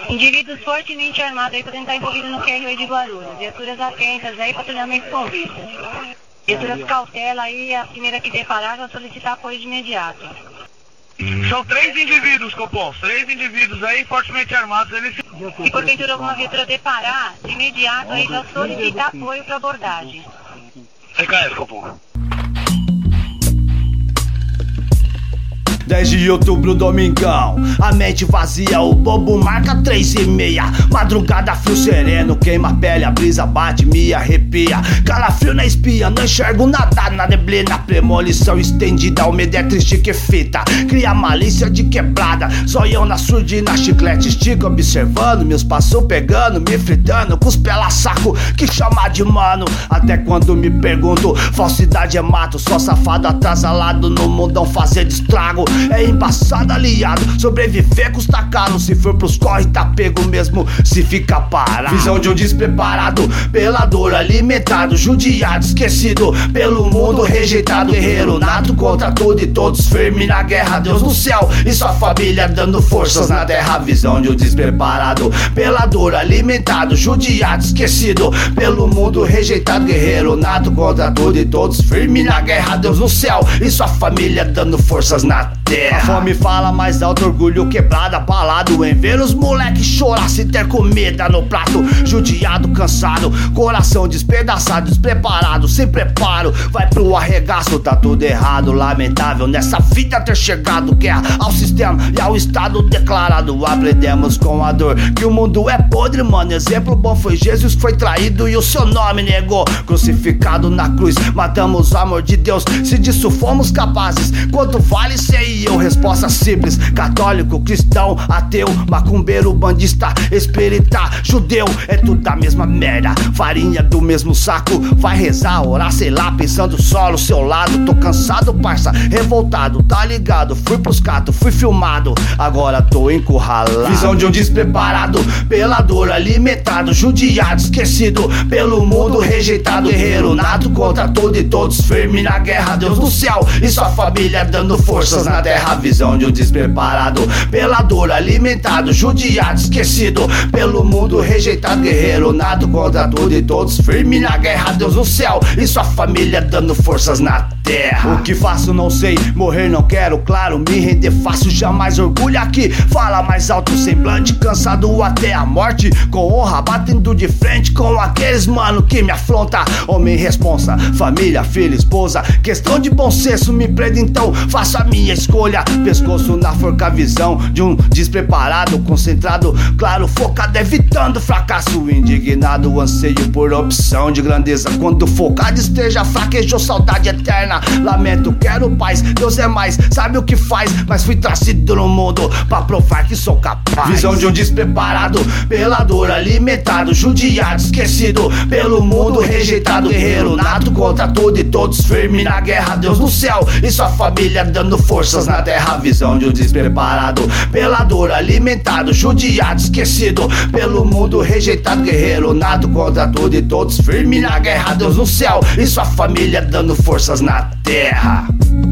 Indivíduos fortemente armados aí podem estar envolvidos no QRV de Guarulhos. Viaturas atentas aí, patrulhamento com vista. Viaturas cautela aí, a primeira que deparar vai solicitar apoio de imediato. São 3 indivíduos, Copom. 3 indivíduos aí, fortemente armados. Se porventura alguma viatura deparar, de imediato aí vai solicitar apoio para abordagem. CKS, Copom. 10 de outubro, domingão, a mente vazia, o bobo marca 3:30. Madrugada, frio sereno, queima a pele, a brisa bate, me arrepia. Calafrio na espia, não enxergo nada na neblina. Premonição estendida, o medo é triste que fita. Cria malícia de quebrada, zoião na surdina. Chiclete estica observando, meus passos pegando, me fritando, com os pela saco que chama de mano. Até quando me pergunto, falsidade é mato. Só safado atrasalado no mundão fazendo estrago. É embaçado aliado, sobreviver custa caro. Se for pros corre tá pego mesmo se fica parado. Visão de um despreparado, pela dor alimentado, judiado, esquecido pelo mundo rejeitado. Guerreiro nato contra tudo e todos firme na guerra. Deus no céu e sua família dando forças na terra. Visão de um despreparado, pela dor alimentado, judiado, esquecido pelo mundo rejeitado. Guerreiro nato contra tudo e todos firme na guerra. Deus no céu e sua família dando forças na terra. A fome fala mais alto, orgulho quebrado, abalado em ver os moleques chorar se ter comida no prato. Judiado, cansado, coração despedaçado, despreparado, sem preparo, vai pro arregaço, tá tudo errado. Lamentável nessa vida ter chegado, guerra ao sistema e ao estado declarado. Aprendemos com a dor que o mundo é podre, mano. Exemplo bom foi Jesus que foi traído e o seu nome negou. Crucificado na cruz, matamos o amor de Deus. Se disso fomos capazes, quanto vale ser e eu? Resposta simples: católico, cristão, ateu, macumbeiro, bandista, espírita, judeu, é tudo da mesma merda, farinha do mesmo saco. Vai rezar, orar, sei lá, pensando só no seu lado. Tô cansado, parça, revoltado, tá ligado? Fui pros catos, fui filmado, agora tô encurralado. Visão de um despreparado, pela dor alimentado, judiado, esquecido pelo mundo rejeitado. Guerreiro nato contra tudo e todos firme na guerra. Deus no céu e sua família dando forças na terra. Visão de um despreparado, pela dor alimentado, judiado, esquecido pelo mundo rejeitado. Guerreiro nato contra tudo e todos firme na guerra. Deus no céu e sua família dando forças na terra. O que faço não sei, morrer não quero, claro, me render fácil, jamais orgulho aqui. Fala mais alto, semblante, cansado até a morte, com honra, batendo de frente com aqueles mano que me afronta. Homem responsa, família, filha, esposa, questão de bom senso me prende, então faço a minha escolha. Pescoço na forca, visão de um despreparado, concentrado, claro, focado, evitando fracasso. Indignado, anseio por opção de grandeza, quando focado esteja fraquejou saudade eterna. Lamento, quero paz, Deus é mais, sabe o que faz, mas fui trazido no mundo pra provar que sou capaz. Visão de um despreparado, pela dor alimentado, judiado, esquecido pelo mundo rejeitado. Guerreiro nato contra tudo e todos firme na guerra. Deus no céu e sua família dando forças na terra. Visão de um despreparado, pela dor alimentado, judiado, esquecido pelo mundo rejeitado. Guerreiro nato contra tudo e todos firme na guerra. Deus no céu e sua família dando forças na terra.